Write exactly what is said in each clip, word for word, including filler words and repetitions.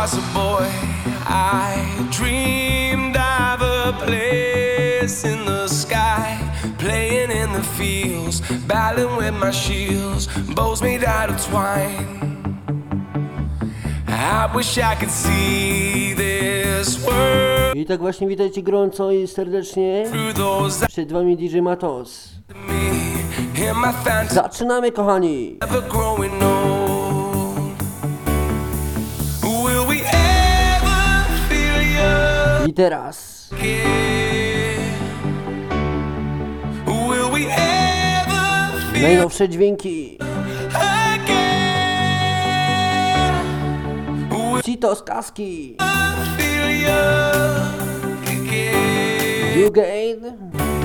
was a boy, I dreamed of a place in the sky, playing in the fields, battling with my shields, bows made out of twine. I wish I could see this world. I tak właśnie witajcie gorąco i serdecznie. Przed wami D J Matos. Zaczynamy, kochani. I teraz najnowsze dźwięki Cito z kaski You Gain.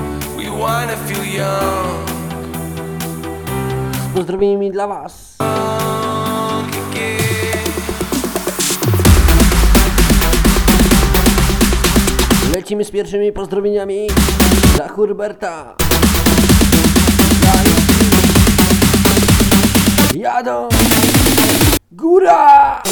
Z pozdrowieniami dla was. Lecimy z pierwszymi pozdrowieniami dla Hurberta. Jadą. Góra!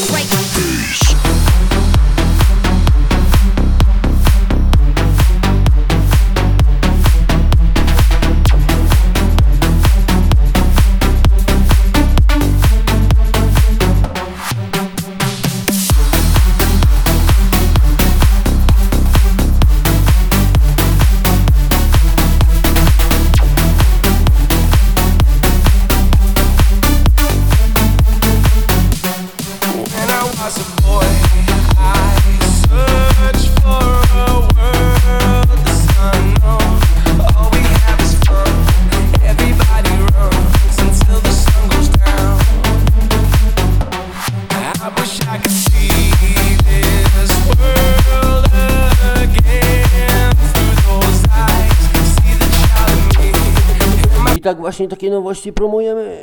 Tak właśnie takie nowości promujemy.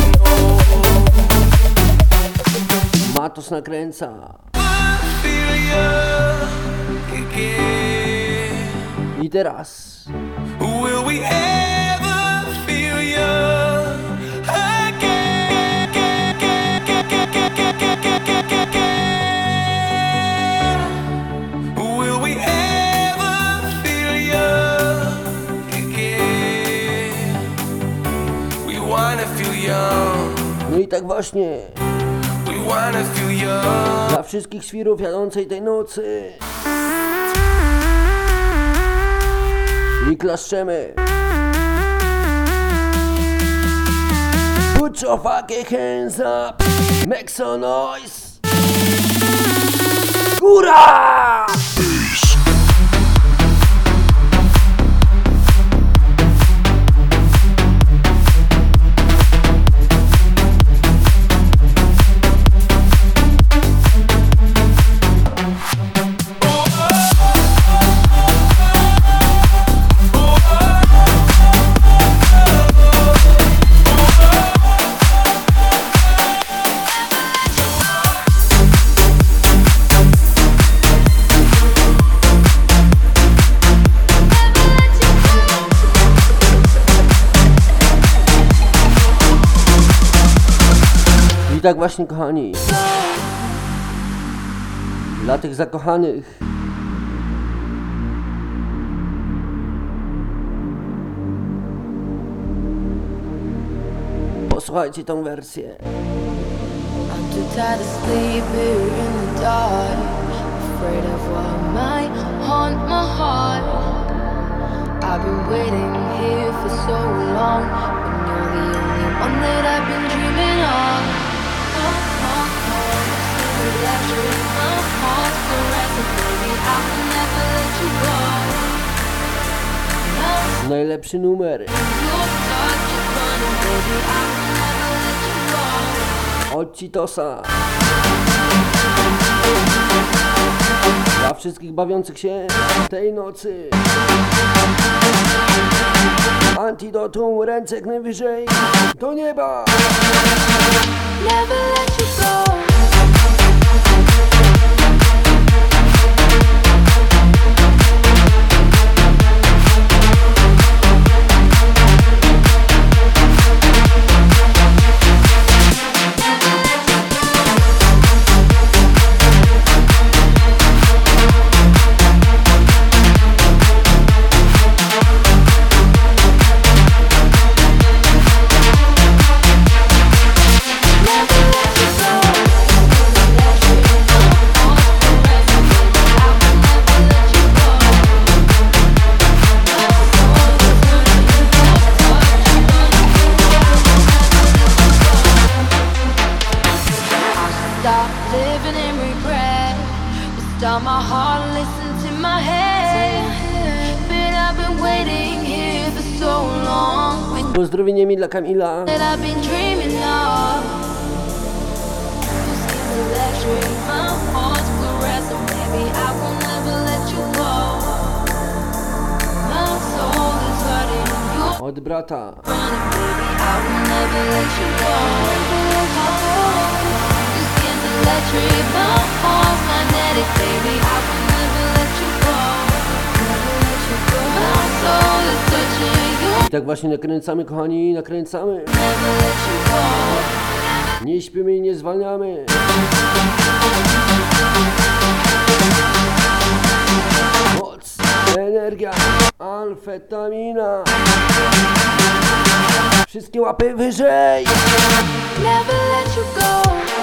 Matos nakręca. I teraz no i tak właśnie dla wszystkich świrów jadącej tej nocy i klaszczemy. Put your fucking hands up, make some noise. Góra! I tak właśnie, kochani, dla tych zakochanych posłuchajcie tą wersję. I'm too tired to sleep here in the dark, afraid of what might haunt my heart. I've been waiting here for so long, when you're the only one that I've been dreaming of. Najlepszy numer od Citosa dla wszystkich bawiących się tej nocy. Antidotum, ręce jak najwyżej do nieba. Never let you go. stop living in regret. Stop my heart, listen to my head. But I've been waiting here for so long. Pozdrowieniami dla Kamila. That I've been dreaming of. Your skin's electric, my heart's fluorescent. Baby, I will never let you go. My soul is hurting. You're Od brata. running, baby, I will never let you go. Your skin's electric, my heart's magnetic. Baby, I will never let you go. Never let you go. My soul is searching. I tak właśnie nakręcamy, kochani, nakręcamy. Never let you go. Nie śpimy i nie zwalniamy. Moc, energia, amfetamina. Wszystkie łapy wyżej. Never let you go.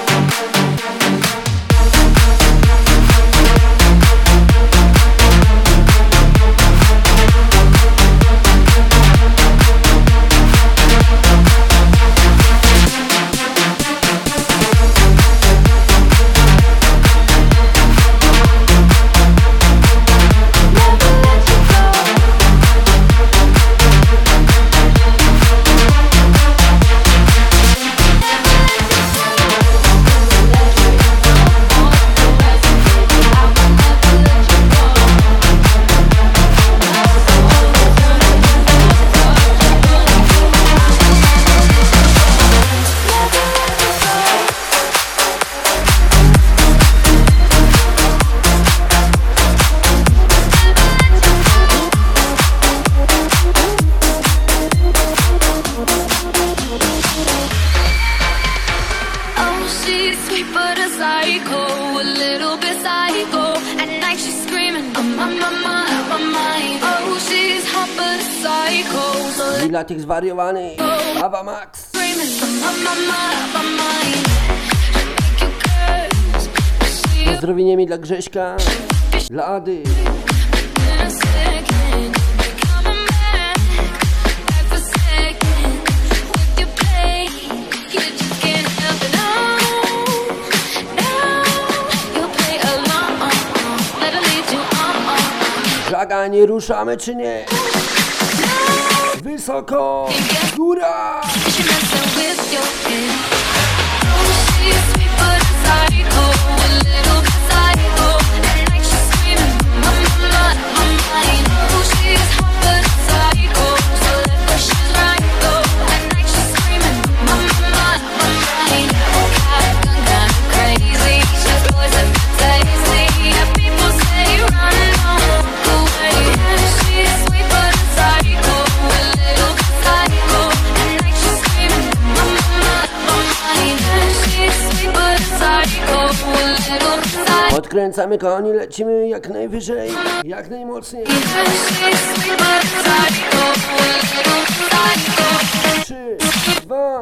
I dla tych zwariowanych. Ava Max. Pozdrowieniami dla Grześka, dla Ady. Żaga, nie ruszamy czy nie? Wysoko, góra! Odkręcamy, kochani, lecimy jak najwyżej, jak najmocniej. Trzy, dwa.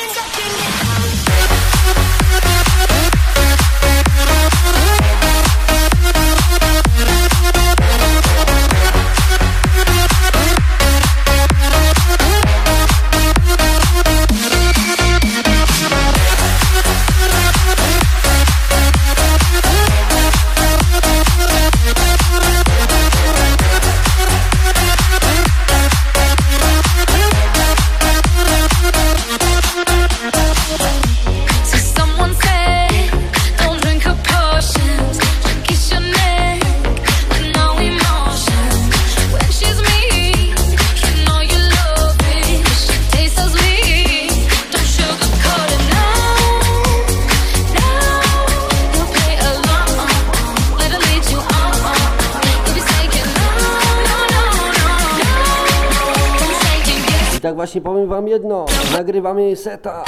Tak właśnie powiem wam jedno, nagrywamy seta.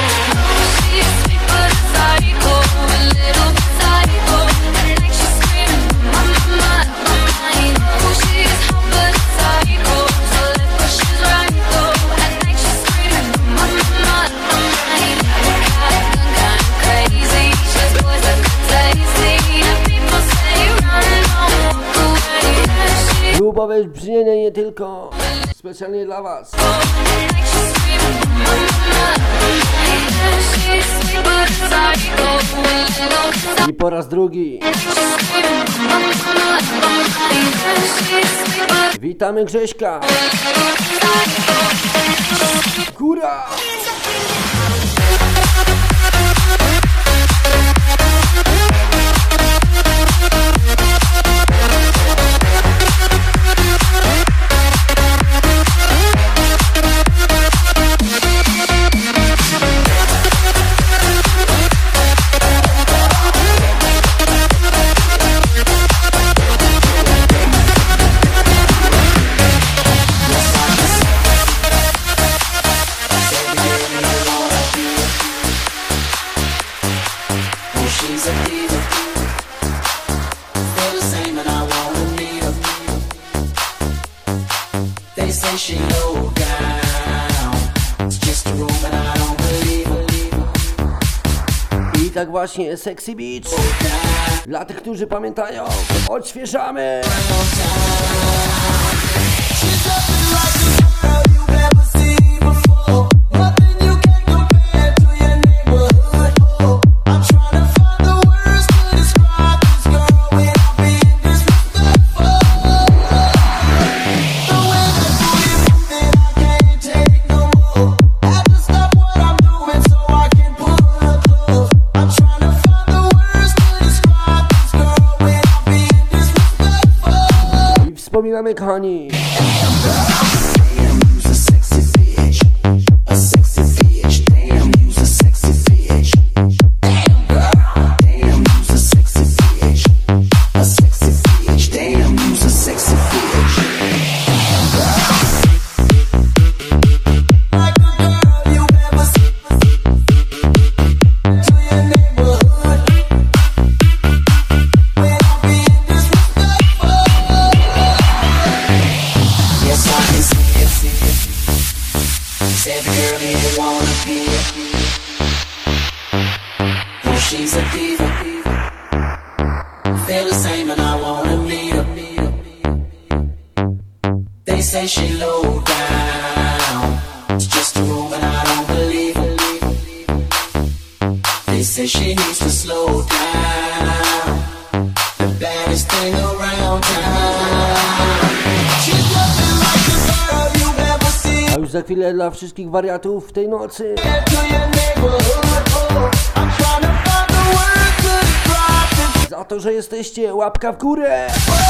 Grubowe brzmienie nie tylko, specjalnie dla was. Psycho. I po raz drugi. Witamy Grześka. Góra! I tak właśnie Sexy Beach. Dla tych, którzy pamiętają, odświeżamy. Wspominamy, kochani. A już za chwilę dla wszystkich wariatów w tej nocy. Za to, że jesteście, łapka w górę.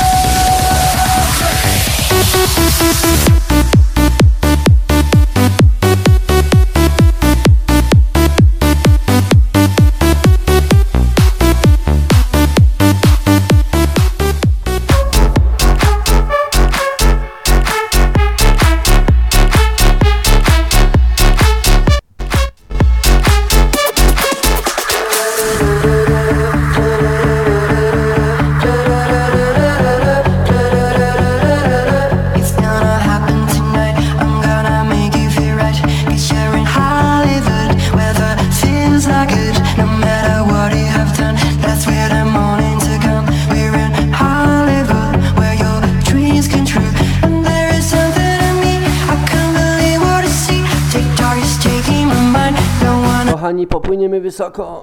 Kochani, popłyniemy wysoko.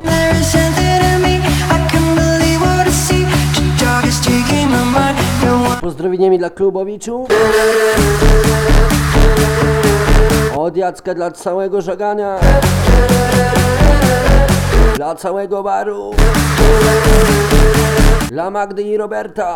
Pozdrowieniami dla klubowiczów. Od Jacka dla całego żagania. Dla całego baru. Dla Magdy i Roberta.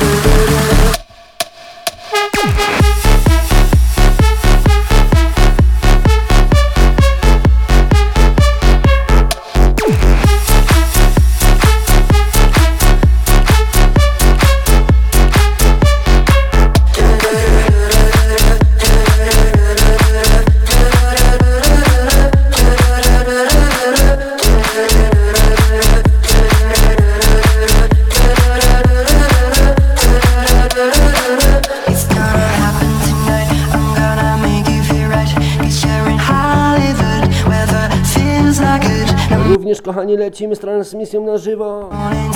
Również, kochani, lecimy z transmisją na żywo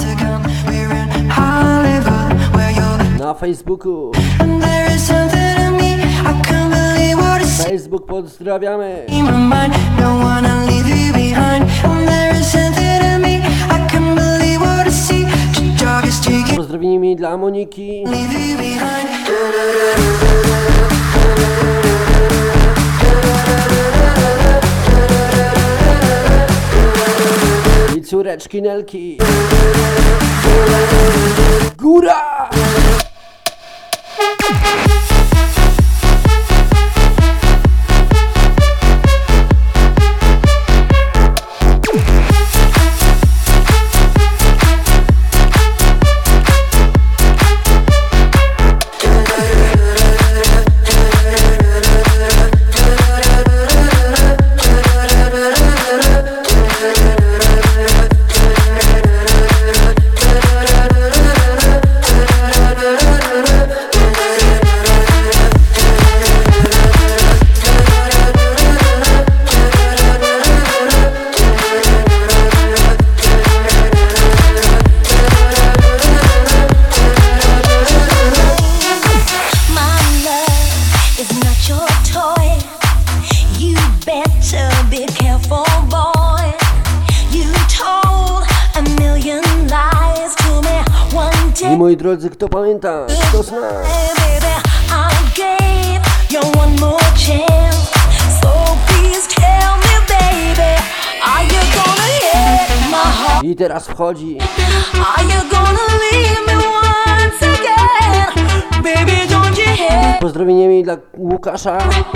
na Facebooku. Facebook, pozdrawiamy. No wanna leave you behind. And there is something in me I can't believe what pozdrowieniami dla Moniki. I córeczki Nelki. Góra! I moi drodzy, kto pamięta, kto zna. I teraz wchodzi. Pozdrowieniami dla Łukasza.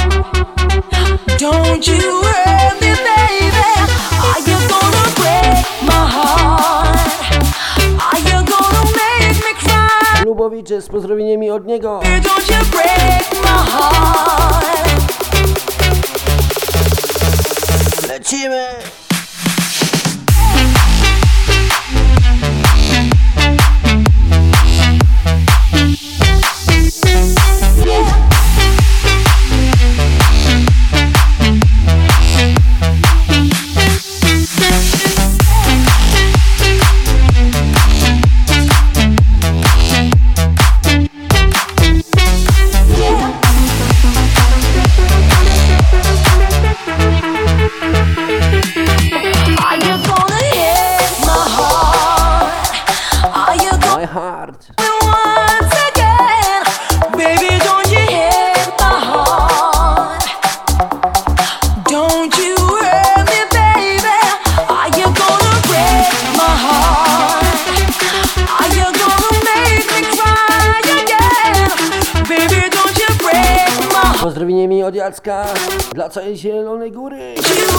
Don't you hurt me, baby? Are you gonna break my heart? Are you gonna make me cry? Lubowicze z pozdrowieniami od niego. Don't you break my heart? Lecimy! Pozdrowieniami od Jacka dla całej Zielonej Góry.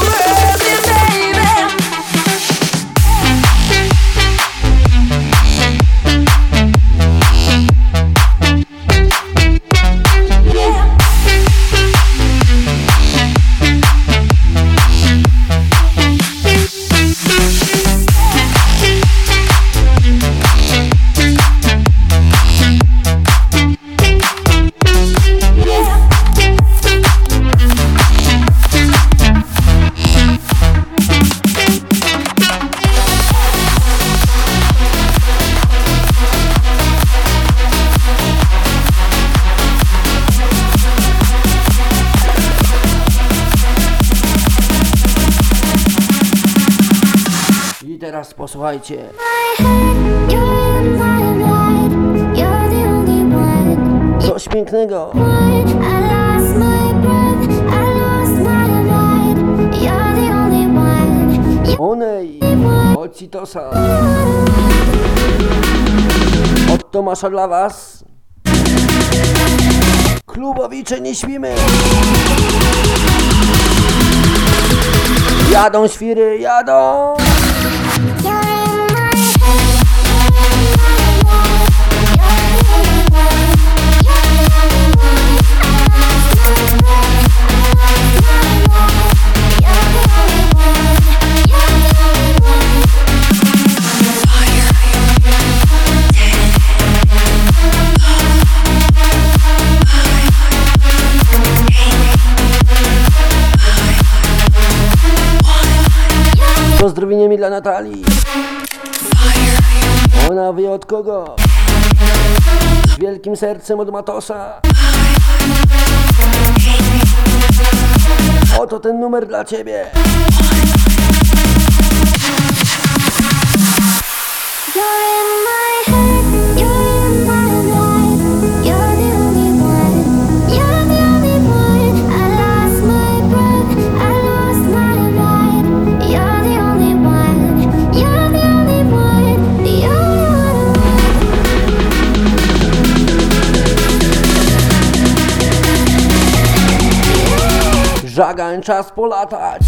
I teraz posłuchajcie. Coś pięknego. Onej od Citosa. Od Tomasza dla was. Klubowicze, nie śpimy. Jadą świry, jadą. Pozdrowieniami dla Natalii. Ona wie od kogo. Z wielkim sercem od Matosa. Oto ten numer dla ciebie. You're in my head. Żagań, czas polatać.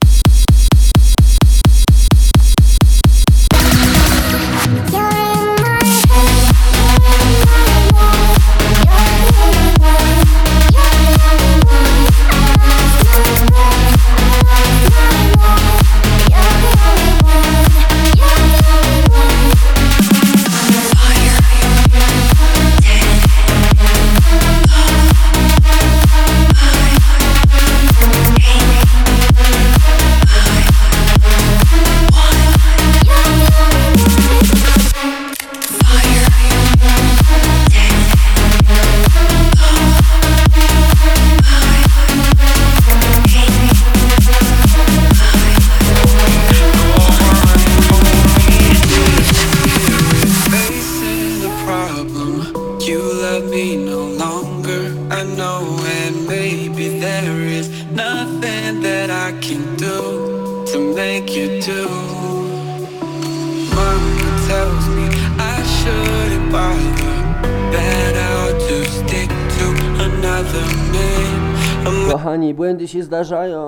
Kochani, błędy się zdarzają.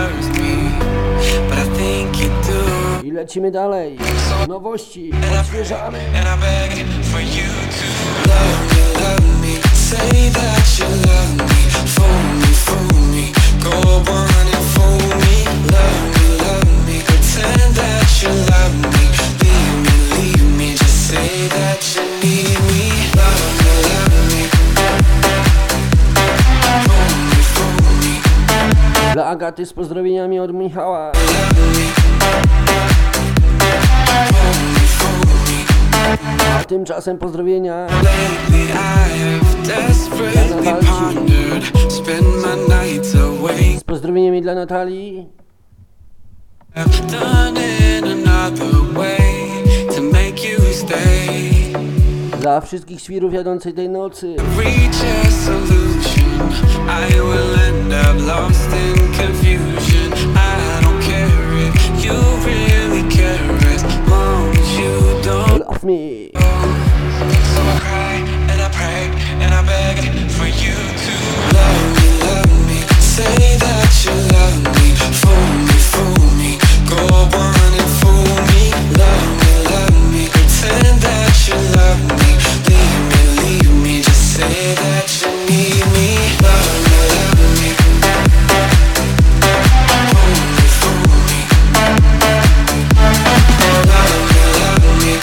I lecimy dalej. Nowości, odświeżamy. Dla Agaty z pozdrowieniami od Michała. A tymczasem pozdrowienia dla Natalki. Z pozdrowieniami dla Natalii. Dla wszystkich świrów jadących tej nocy. I will end up lost in confusion. I don't care if you really care as long as you don't love me. So I cry and I pray and I beg for you to love me, love me. Say that you love me, fool me, fool me. Go on and fool me, love me, love me. Pretend that you love me, leave me, leave me. Just say that you need me. Love me, love me. Fool me, fool me. Love me, love me.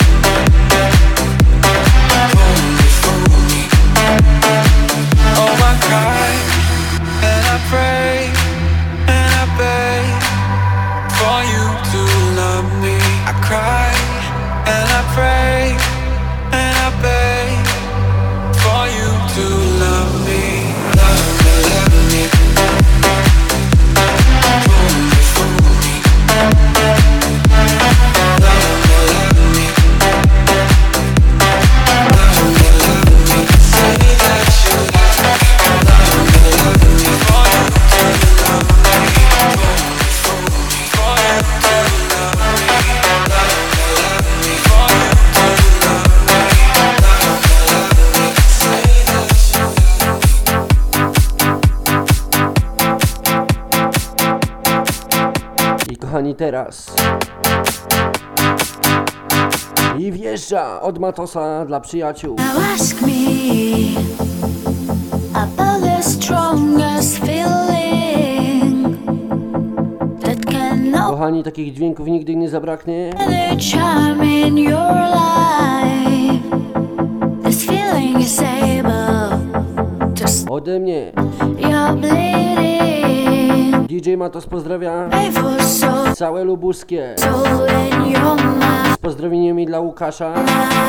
Fool me, fool me. Oh, I cry and I pray and I beg for you to love me. I cry and I pray and I beg for you to love me. Love me, love me. Fool me, fool me. Love me, love me. Love me, love me. Say that you love me. Love me, love me. For you to love me. Fool me, fool me. For you to love me. Love me, love me. For you to love me. Love me, love me. Say that you love me. I kochani, teraz i wjeżdża od Matosa dla przyjaciół. Now ask me about the strongest feeling that cannot Kochani, takich dźwięków nigdy nie zabraknie. the charm in your life. This feeling is able to stop Ode mnie your bleeding. D J Matos pozdrawia Painful soul, całe lubuskie. soul in your mind, Z pozdrowieniami dla Łukasza, your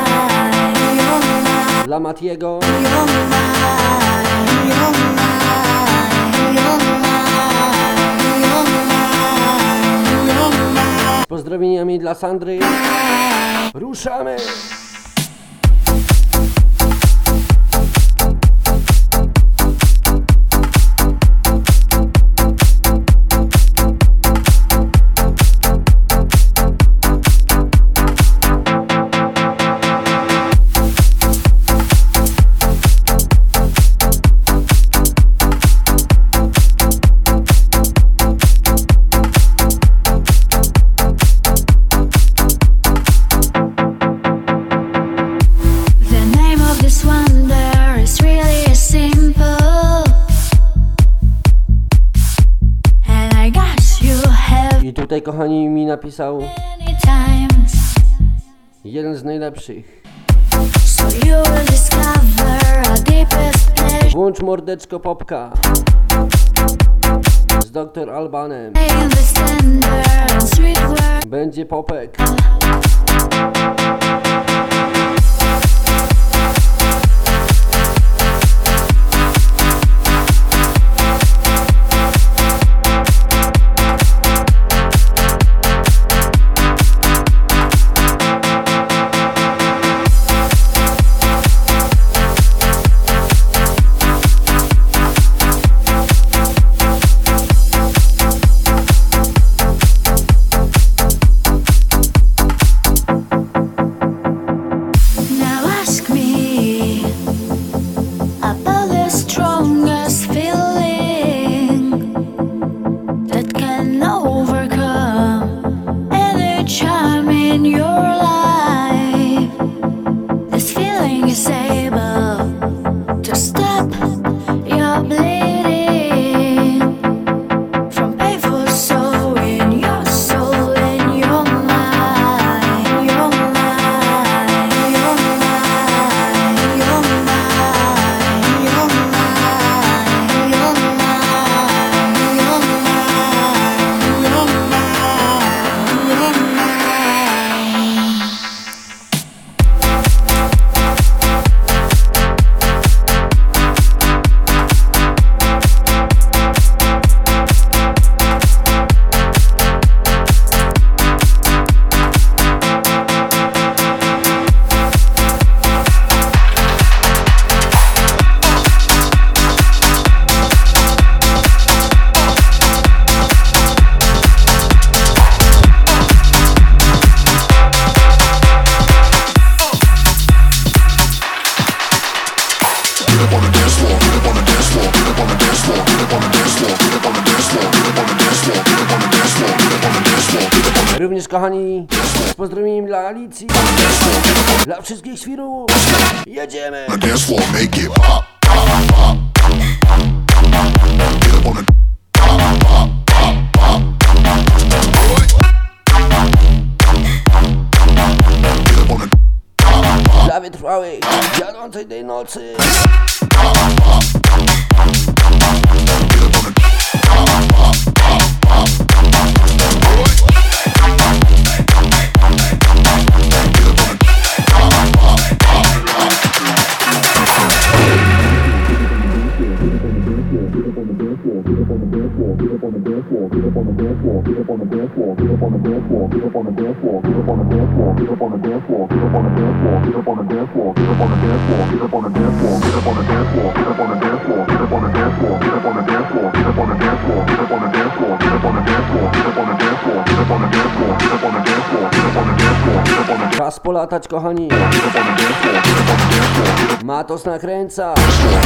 mind, dla Matiego, your mind, your mind, your mind, your mind, your mind. z pozdrowieniami dla Sandry. Ruszamy! Tutaj, kochani, mi napisał many times. jeden z najlepszych. So you will discover our deepest pleasure Włącz mordeczko popka z doktor Albanem. in the standard and street work. Będzie popek. Now ask me about the strongest feeling that can overcome any charm in your life. This feeling is able to stop your bleeding from painful sorrow in your soul, in your mind, your mind, your mind, your mind, your mind, your mind, your mind, your mind, your mind. Również, kochani, z pozdrowieniem dla Alicji, dla wszystkich świrów. Jedziemy! On the dance floor, make it pop, pop, pop. Get up on the pop, pop, pop, pop. Get up on the pop, pop. Dla wytrwałych, jadącej tej nocy. Czas polatać, kochani. Matos nakręca.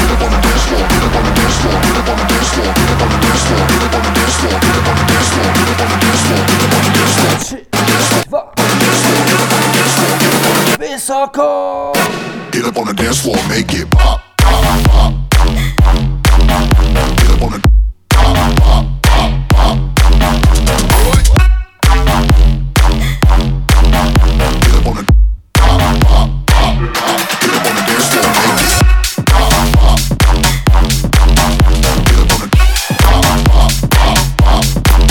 Trzy, dwa, wysoko! Get up on the dance floor, make it pop, pop, pop. Get up on the pop, pop, pop, pop. Get up on the pop, pop, pop, pop. Get up on the dance floor, make it pop, pop. Get up on the pop, pop, pop, pop.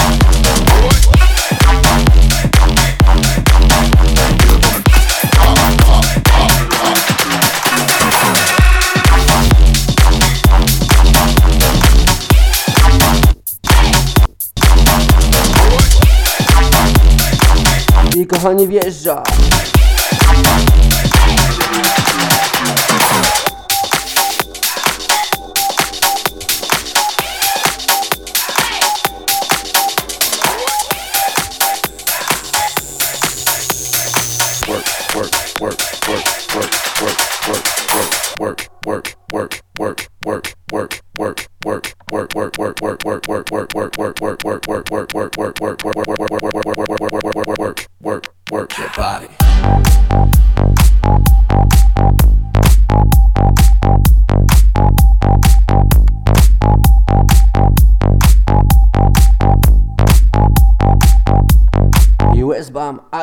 I kochani, wjeżdża. Work your body.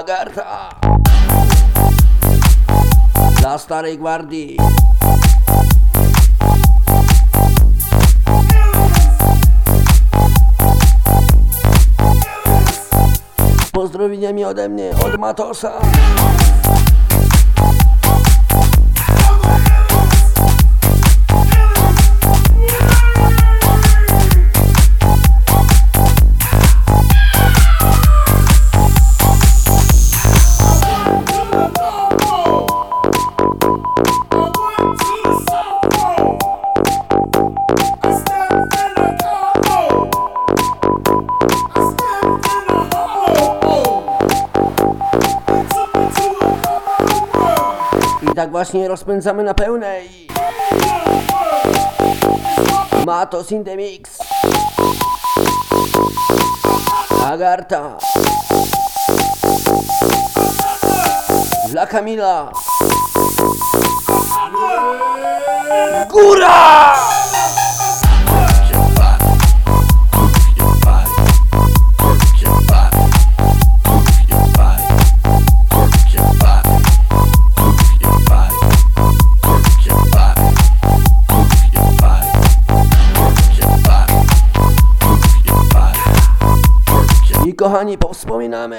Agarta dla starej gwardii. Pozdrowieniami ode mnie, od Matosa. I tak właśnie rozpędzamy na pełnej. Matos in the mix. Agarta dla Kamila. Góra! I kochani, powspominamy.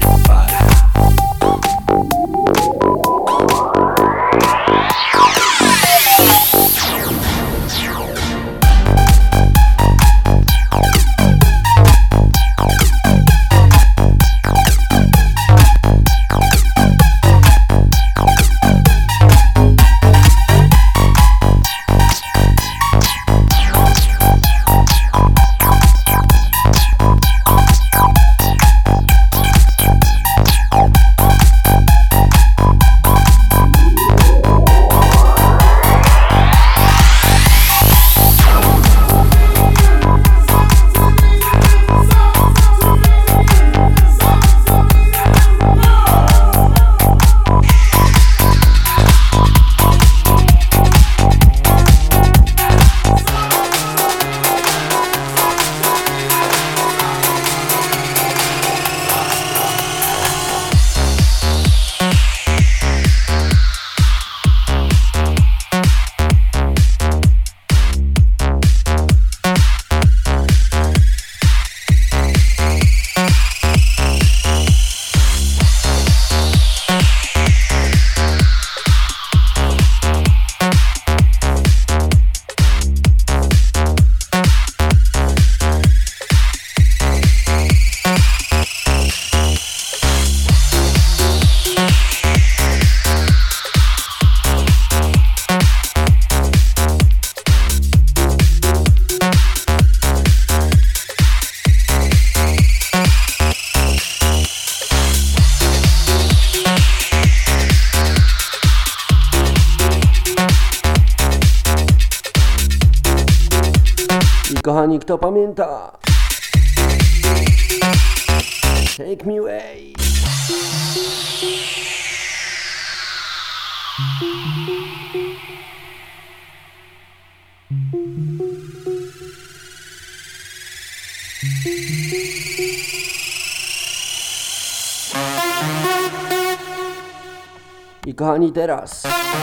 Kochani, kto pamięta? Take me away. I kochani, teraz.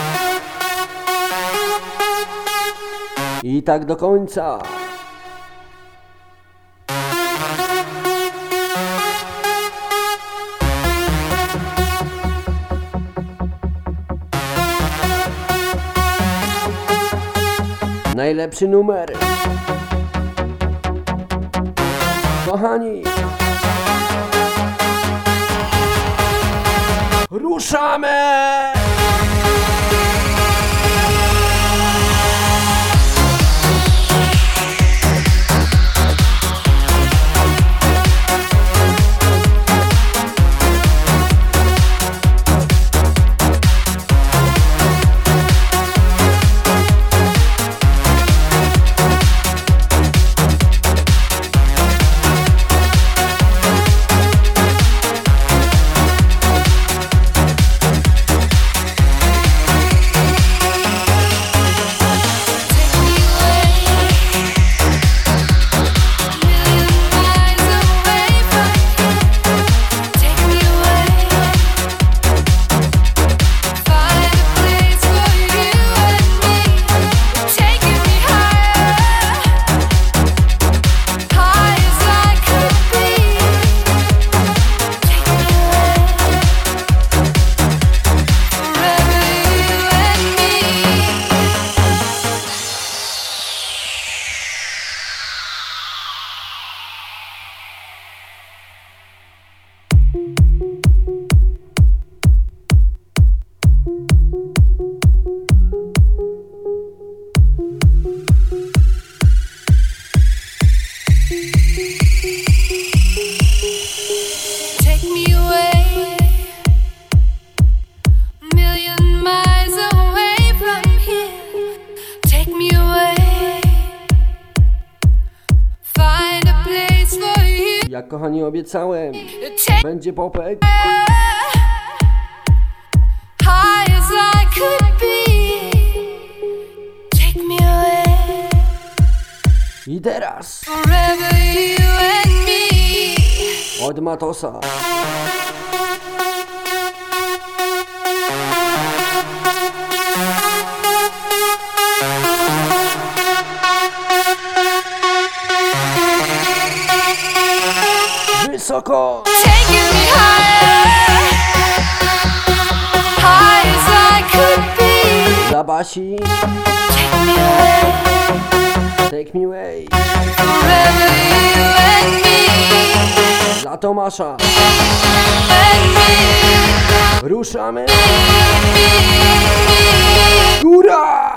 I tak do końca. Najlepszy numer. Kochani, ruszamy! Jak kochani obiecałem, będzie popek. I teraz od Matosa. Wysoko. Dla Basi. Take me away. Dla Tomasza. Ruszamy. Góra!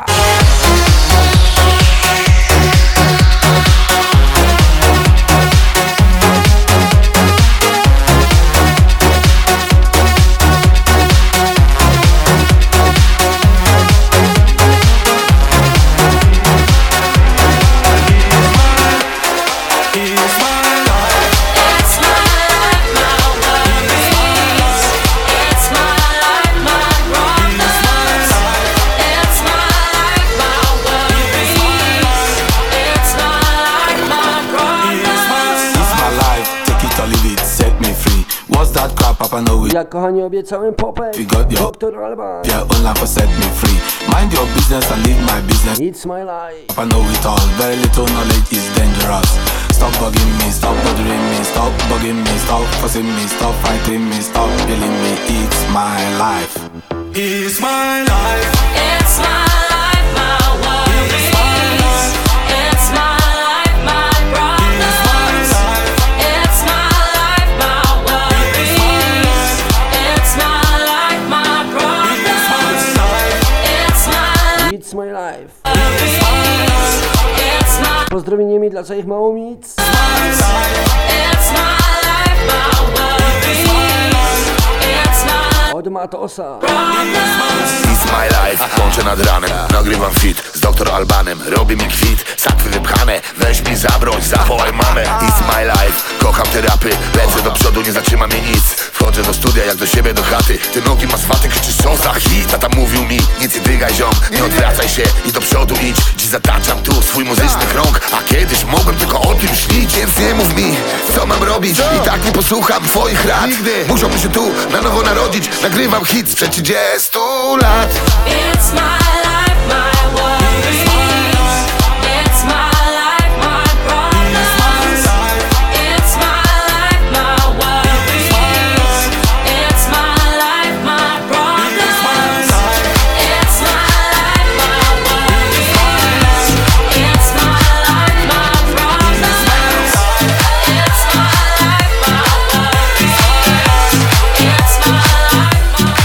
Jak kochani obiecałem popek, doktor Alban. Yeah, online for set me free. Mind your business and live my business. It's my life. I know it all, very little knowledge is dangerous. Stop bugging me, stop bothering me, stop bugging me, stop fussing me, stop fighting me, stop killing me. It's my life. It's my life. It's my life, my worries. It's my life, my problems. It's my life, my worries. It's my life, my problems. It's my It's my life. It's my Pozdrowieniami dla swoich małomic. It's my life, my worries. It's my Od Matosa. It's my life, łączę nad ranem. Nagrywam fit z doktor Albanem. Robi mi kwit, sakwy wypchane. Weź mi za broń, zawołaj mamę. It's my life, kocham te rapy. Lecę do przodu, nie zatrzyma mnie nic. Wchodzę do studia jak do siebie do chaty. Ty nogi ma swaty, krzyczysz co za hit. Tata mówił mi, nic nie dygaj ziom. Nie odwracaj się i do przodu idź. Dziś zataczam tu swój muzyczny krąg. A kiedyś mogłem tylko o tym śnić. Więc nie mów mi, co mam robić. I tak nie posłucham twoich rad. Musiałbym się tu na nowo narodzić. Nagrywam hit sprzed trzydziestu lat. It's my life, my worries. It's my life, my problems. It's my life, my worries. It's my life, my problems. It's my life, my worries. It's my life, my problems. It's my life, my worries. It's my life, my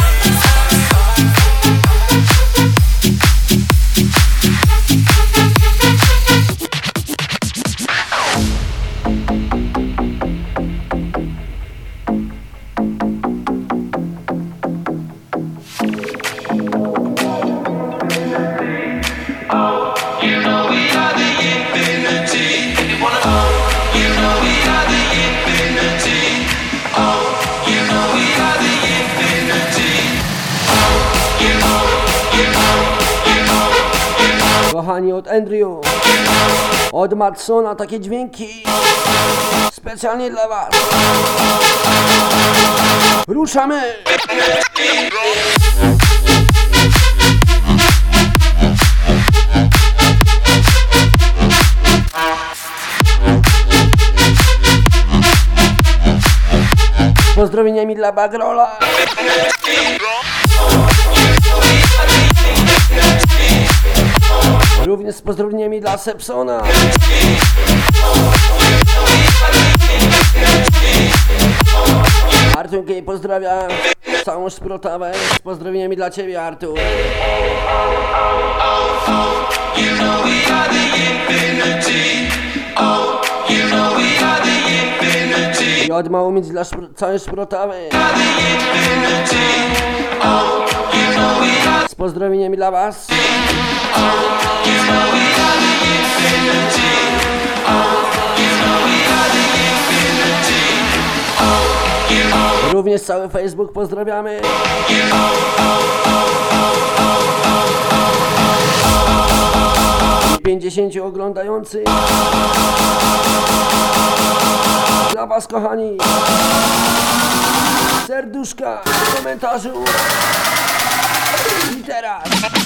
Kochani od Andrew. Od Matsona takie dźwięki. Specjalnie dla was. Ruszamy! Pozdrowieniami dla Bagrola. Również z pozdrowieniami dla Sepsona. Artur K. pozdrawia. całą szprotawę z pozdrowieniami dla ciebie, Artur. You know we are the infinity. Oh, you know we are the infinity. I od Małomic dla szpr- całej szprotawy. Are the infinity. Oh, you know we are. Z pozdrowieniami dla was. Oh, you know we are the infinity. Oh, you know we are the infinity. Oh, you know. Również cały Facebook pozdrawiamy. You know. pięćdziesięciu oglądających. Dla was, kochani. Serduszka w komentarzu. I teraz.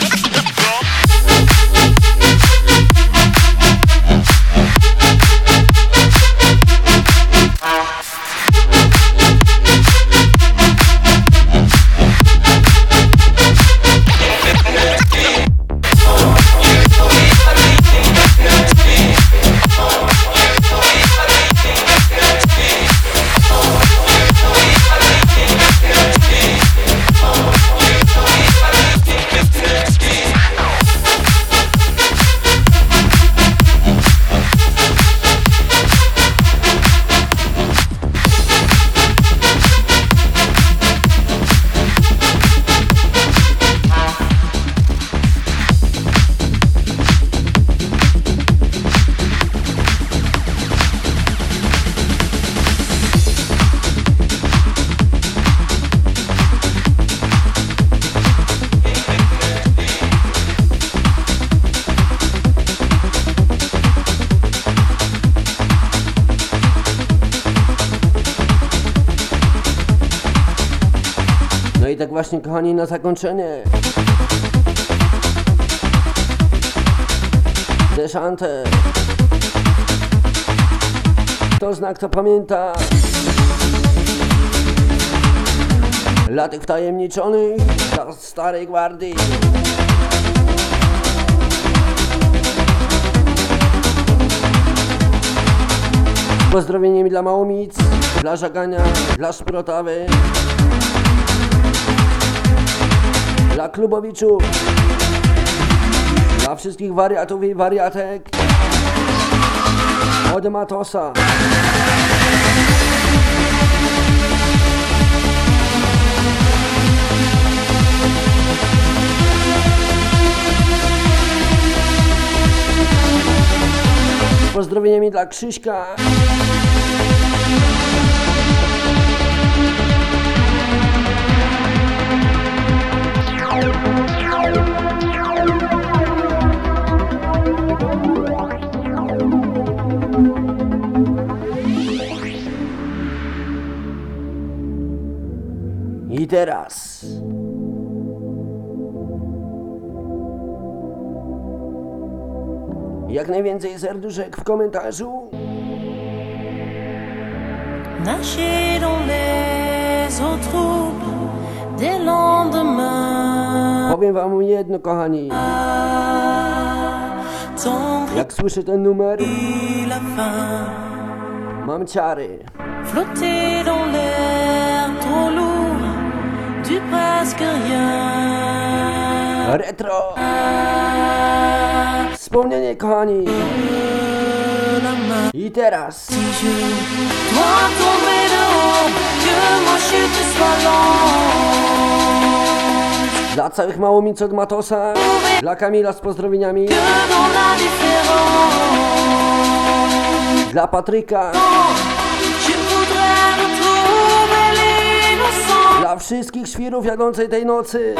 No i tak właśnie, kochani, na zakończenie. Deszante. Kto zna, kto pamięta. Dla tych wtajemniczonych, dla starej gwardii. Z pozdrowieniami dla Małomic, dla Żagania, dla Szprotawy. Dla klubowiczów, dla wszystkich wariatów i wariatek, od Matosa. Z pozdrowieniami dla Krzyśka. I teraz jak najwięcej serduszek w komentarzu. Nager dans les eaux troubles des lendemains. Powiem wam jedno, kochani. Jak słyszę ten numer, La fin. mam ciary. Flotter dans l'air trop lourd du presque rien. Retro. Wspomnienie, kochani. I teraz. Si je dois tomber de haut, que ma chute soit lente. Dla całych Małomic od Matosa. Dla Kamila z pozdrowieniami. Que dans la différence. Dla Patryka. Je voudrais retrouver l'innocence. Dla wszystkich świrów jadącej tej nocy.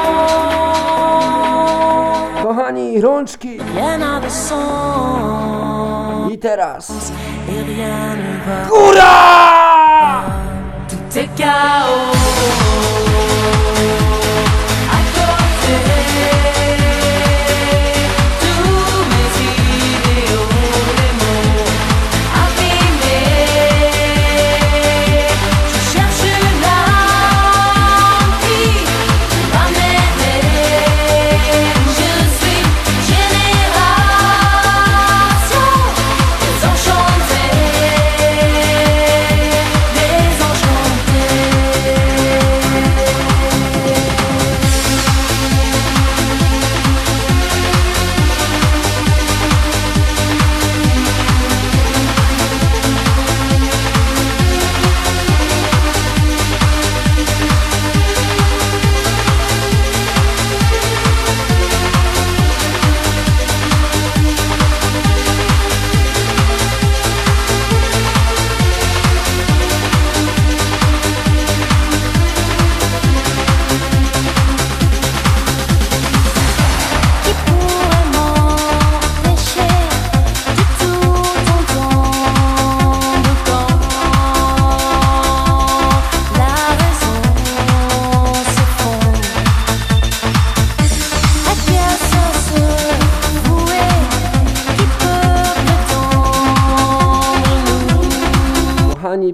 Kochani, rączki. Rien n'a de sens. I teraz. Et rien ne va. Góra! Tout est chaos. À côté, tous mes idéaux, les mots abîmés. Je cherche une âme qui va m'aider. Je suis génération désenchantée, désenchantée.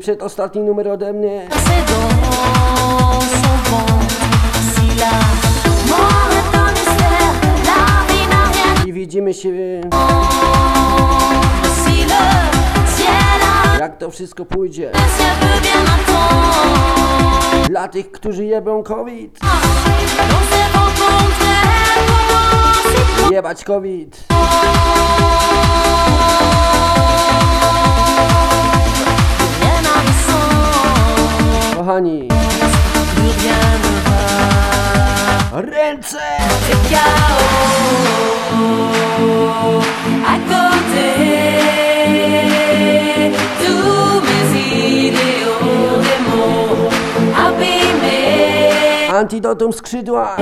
przedostatni numer ode mnie. I widzimy się, jak to wszystko pójdzie. Dla tych, którzy jebią COVID. Jebać COVID. Kochani, ręce! Antidotum skrzydła.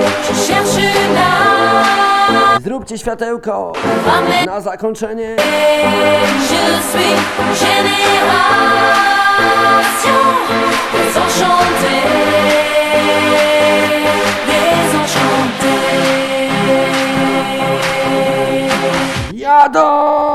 Zróbcie światełko na zakończenie. Jadą!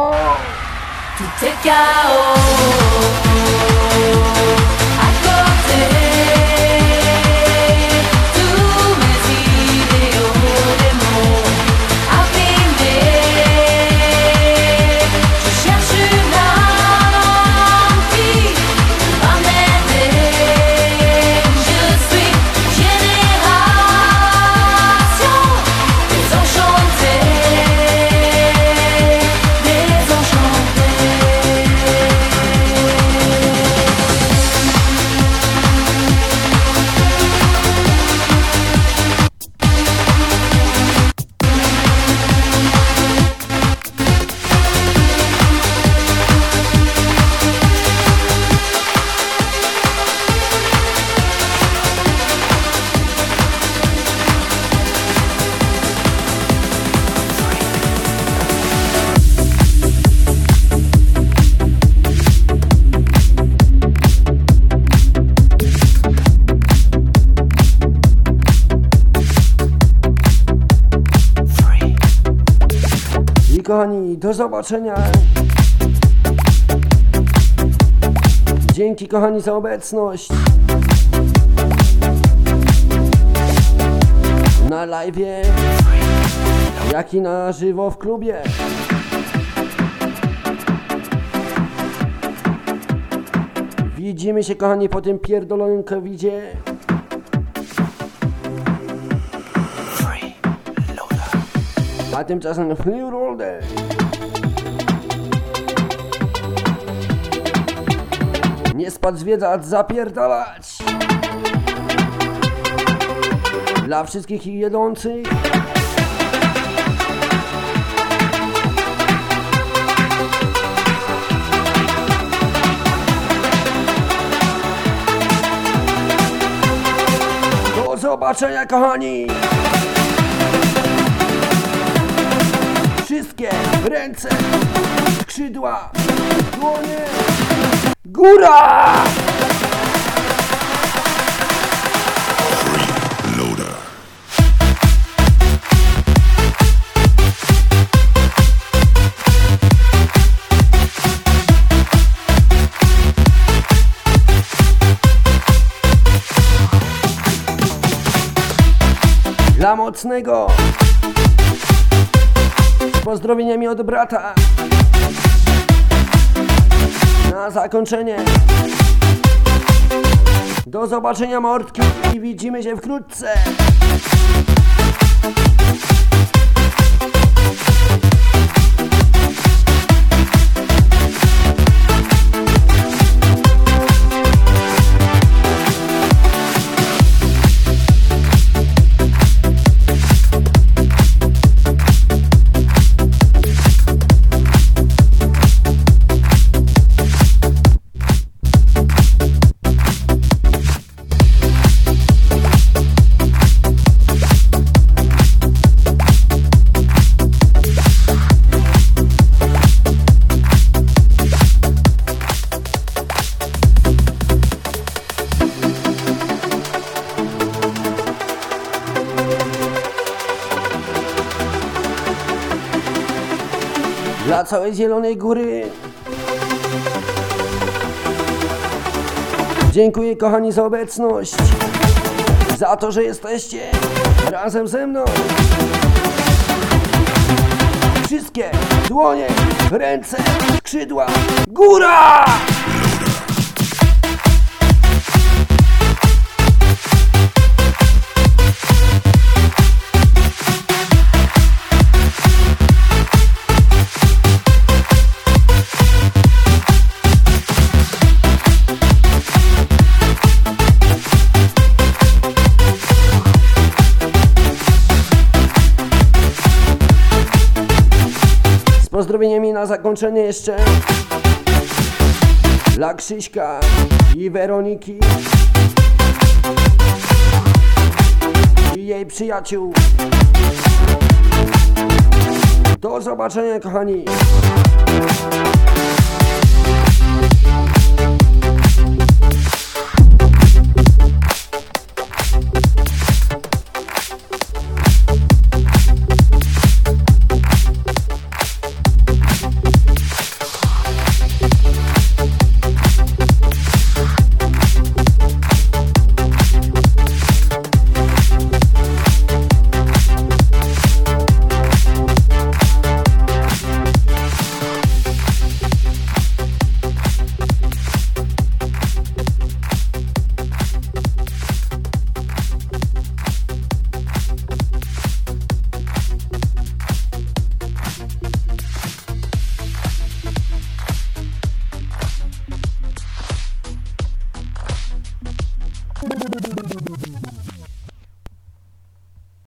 Kochani, do zobaczenia. Dzięki kochani za obecność na live'ie, jak i na żywo w klubie. Widzimy się kochani po tym pierdolonym covidzie. A tymczasem Free Loader. Nie spać, zwiedzać, zapierdalać. Dla wszystkich jedzących. Do zobaczenia kochani. Wszystkie ręce, skrzydła, dłonie, góra! Dla mocnego. Z pozdrowieniami od brata. Na zakończenie. Do zobaczenia mordki i widzimy się wkrótce. Dla całej Zielonej Góry. Dziękuję kochani za obecność, za to, że jesteście razem ze mną. Wszystkie dłonie, ręce, skrzydła, góra! Z pozdrowieniami na zakończenie jeszcze dla Krzyśka i Weroniki i jej przyjaciół. Do zobaczenia kochani.